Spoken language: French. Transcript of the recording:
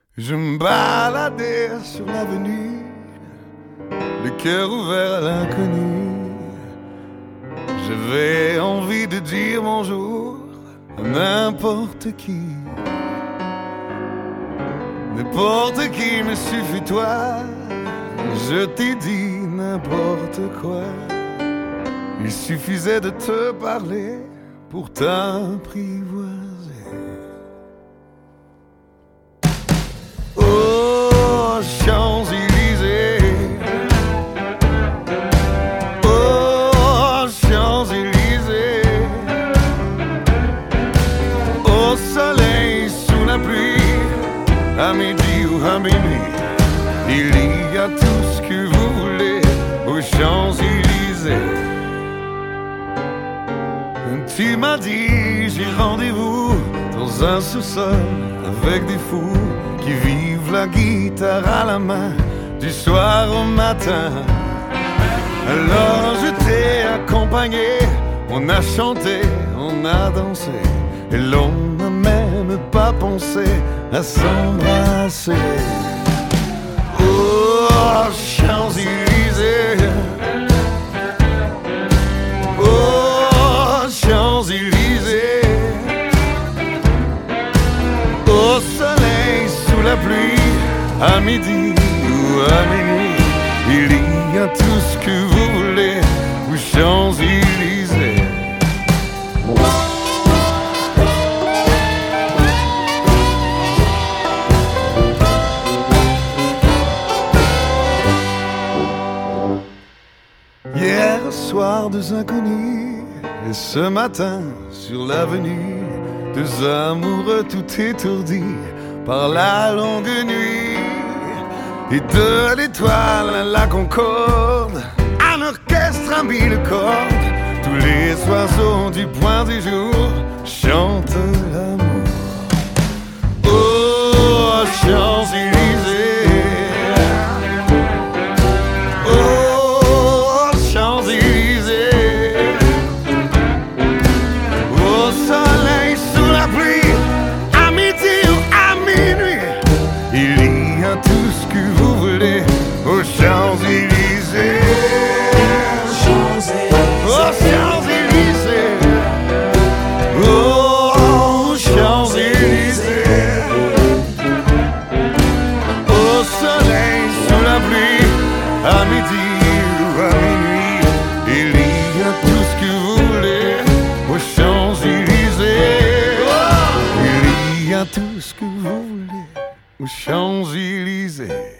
Je me baladais sur l'avenue, le cœur ouvert à l'inconnu. J'avais envie de dire bonjour à n'importe qui. N'importe qui me suffit toi, je t'ai dit n'importe quoi. Il suffisait de te parler pour t'apprivoiser. Oh, Champs-Élysées, oh, Champs-Élysées, au soleil, sous la pluie, à midi ou à minuit, il y a tout ce que vous voulez aux Champs-Élysées. Tu m'as dit j'ai rendez-vous dans un sous-sol avec des fous qui vivent la guitare à la main du soir au matin. Alors je t'ai accompagné, on a chanté, on a dansé, et l'on n'a même pas pensé à s'embrasser. Oh, Champs-Élysées, oh, Champs-Élysées, au soleil, sous la pluie, à midi ou à minuit, il y a tout ce que vous voulez aux Champs-Élysées. Hier soir, deux inconnus, et ce matin, sur l'avenue, deux amoureux tout étourdis par la longue nuit. Et de l'étoile à la concorde, un orchestre à mille cordes, tous les oiseaux du point du jour chantent l'amour. Oh, Champs-Élysées, oh, Champs-Élysées, au soleil, sous la pluie, à midi ou à minuit, il y a tout ce que vous voulez aux Champs-Élysées. Oh, Champs-Élysées, oh, Champs-Élysées, au soleil, sous la pluie, à midi ou à minuit, il y a tout ce que vous voulez aux Champs-Élysées. Il y a tout ce que vous voulez aux Champs-Élysées.